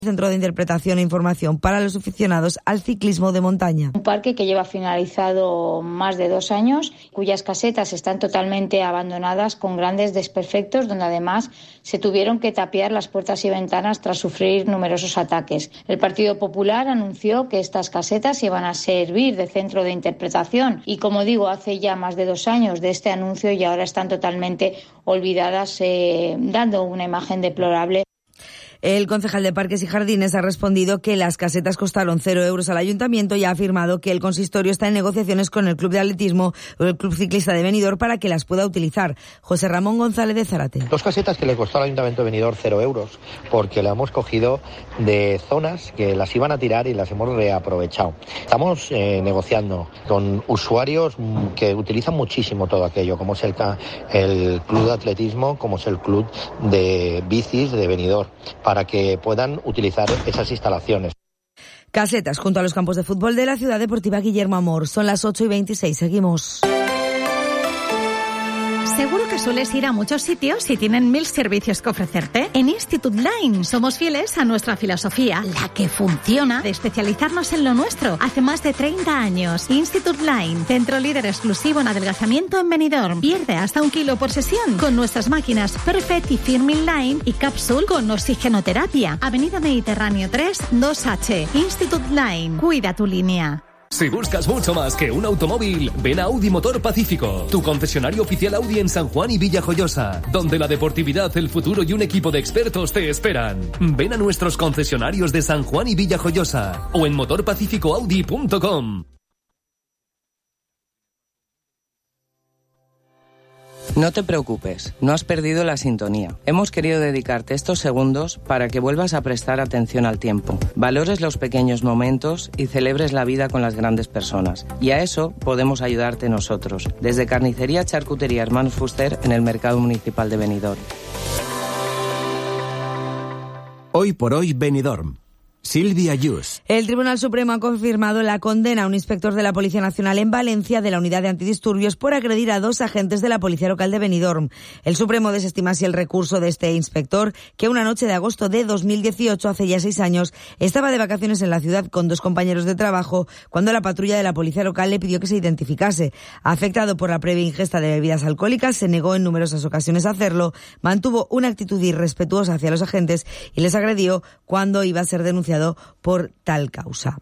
Centro de Interpretación e Información para los aficionados al ciclismo de montaña. Un parque que lleva finalizado más de 2 años, cuyas casetas están totalmente abandonadas con grandes desperfectos, donde además se tuvieron que tapiar las puertas y ventanas tras sufrir numerosos ataques. El Partido Popular anunció que estas casetas iban a servir de centro de interpretación y, como digo, hace ya más de 2 años de este anuncio y ahora están totalmente olvidadas, dando una imagen deplorable. El concejal de Parques y Jardines ha respondido que las casetas costaron 0 euros al ayuntamiento y ha afirmado que el consistorio está en negociaciones con el Club de Atletismo o el Club Ciclista de Benidorm para que las pueda utilizar. José Ramón González de Zárate. 2 casetas que le costó al ayuntamiento de Benidorm 0 euros porque la hemos cogido de zonas que las iban a tirar y las hemos reaprovechado. Estamos negociando con usuarios que utilizan muchísimo todo aquello, como es el Club de Atletismo, como es el Club de Bicis de Benidorm, para que puedan utilizar esas instalaciones. Casetas junto a los campos de fútbol de la Ciudad Deportiva Guillermo Amor. Son las 8:26. Seguimos. Seguro que sueles ir a muchos sitios y tienen 1000 servicios que ofrecerte. En Institut Line somos fieles a nuestra filosofía, la que funciona, de especializarnos en lo nuestro. Hace más de 30 años. Institut Line, centro líder exclusivo en adelgazamiento en Benidorm. Pierde hasta 1 kilo por sesión con nuestras máquinas Perfect y Firmin Line y Capsule con oxigenoterapia. Avenida Mediterráneo 3, 2H. Institut Line. Cuida tu línea. Si buscas mucho más que un automóvil, ven a Audi Motor Pacífico, tu concesionario oficial Audi en San Juan y Villajoyosa, donde la deportividad, el futuro y un equipo de expertos te esperan. Ven a nuestros concesionarios de San Juan y Villajoyosa o en motorpacificoaudi.com. No te preocupes, no has perdido la sintonía. Hemos querido dedicarte estos segundos para que vuelvas a prestar atención al tiempo, valores los pequeños momentos y celebres la vida con las grandes personas. Y a eso podemos ayudarte nosotros, desde Carnicería Charcutería Hermanos Fuster en el Mercado Municipal de Benidorm. Hoy por hoy Benidorm. Silvia Yus. El Tribunal Supremo ha confirmado la condena a un inspector de la Policía Nacional en Valencia de la Unidad de Antidisturbios por agredir a 2 agentes de la Policía Local de Benidorm. El Supremo desestima así el recurso de este inspector, que una noche de agosto de 2018, hace ya 6 años, estaba de vacaciones en la ciudad con 2 compañeros de trabajo cuando la patrulla de la Policía Local le pidió que se identificase. Afectado por la previa ingesta de bebidas alcohólicas, se negó en numerosas ocasiones a hacerlo, mantuvo una actitud irrespetuosa hacia los agentes y les agredió cuando iba a ser denunciado por tal causa.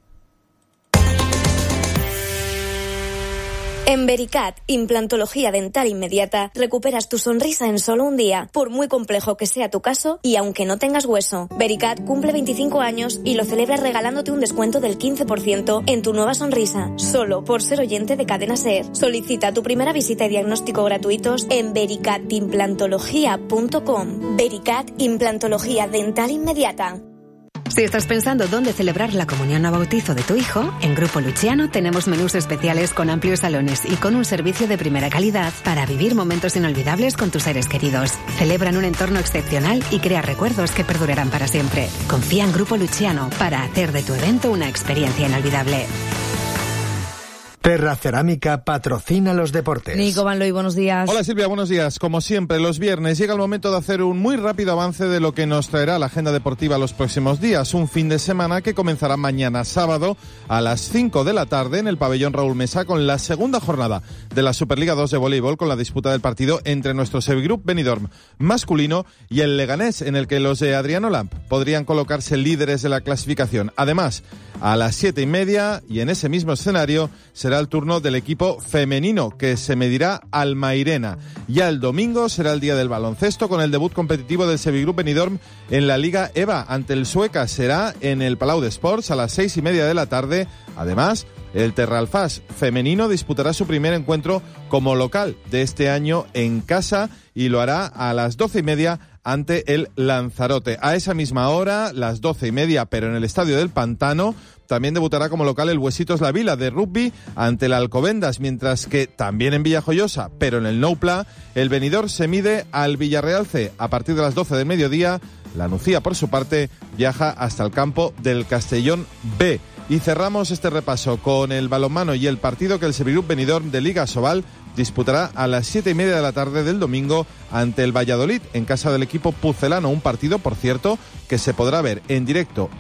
En Vericat, implantología dental inmediata, recuperas tu sonrisa en solo un día, por muy complejo que sea tu caso y aunque no tengas hueso. Vericat cumple 25 años y lo celebra regalándote un descuento del 15% en tu nueva sonrisa, solo por ser oyente de Cadena SER. Solicita tu primera visita y diagnóstico gratuitos en vericatimplantología.com. Vericat, implantología dental inmediata. Si estás pensando dónde celebrar la comunión o bautizo de tu hijo, en Grupo Luciano tenemos menús especiales con amplios salones y con un servicio de primera calidad para vivir momentos inolvidables con tus seres queridos. Celebra en un entorno excepcional y crea recuerdos que perdurarán para siempre. Confía en Grupo Luciano para hacer de tu evento una experiencia inolvidable. Terra Cerámica patrocina los deportes. Nico Van Looy, buenos días. Hola Silvia, buenos días. Como siempre, los viernes llega el momento de hacer un muy rápido avance de lo que nos traerá la agenda deportiva los próximos días. Un fin de semana que comenzará mañana sábado a las 5 de la tarde en el pabellón Raúl Mesa con la segunda jornada de la Superliga 2 de voleibol, con la disputa del partido entre nuestro Sevigroup Benidorm masculino y el Leganés, en el que los de Adriano Lamp podrían colocarse líderes de la clasificación. Además, a las 7:30 y en ese mismo escenario será el turno del equipo femenino, que se medirá al Mairena. Ya el domingo será el día del baloncesto, con el debut competitivo del Sevigroup Benidorm en la Liga EVA ante el Sueca. Será en el Palau de Sports a las 6:30 de la tarde. Además, el Terralfás femenino disputará su primer encuentro como local de este año en casa y lo hará a las 12:30 ante el Lanzarote. A esa misma hora, las 12:30, pero en el Estadio del Pantano, también debutará como local el Huesitos La Vila de rugby ante el Alcobendas, mientras que también en Villajoyosa, pero en el Nou Pla, el Benidorm se mide al Villarreal C. A partir de las 12 del mediodía, la Nucía, por su parte, viaja hasta el campo del Castellón B. Y cerramos este repaso con el balonmano y el partido que el Sevilla Benidorm de Liga Sobal disputará a las 7:30 de la tarde del domingo ante el Valladolid en casa del equipo pucelano. Un partido, por cierto, que se podrá ver en directo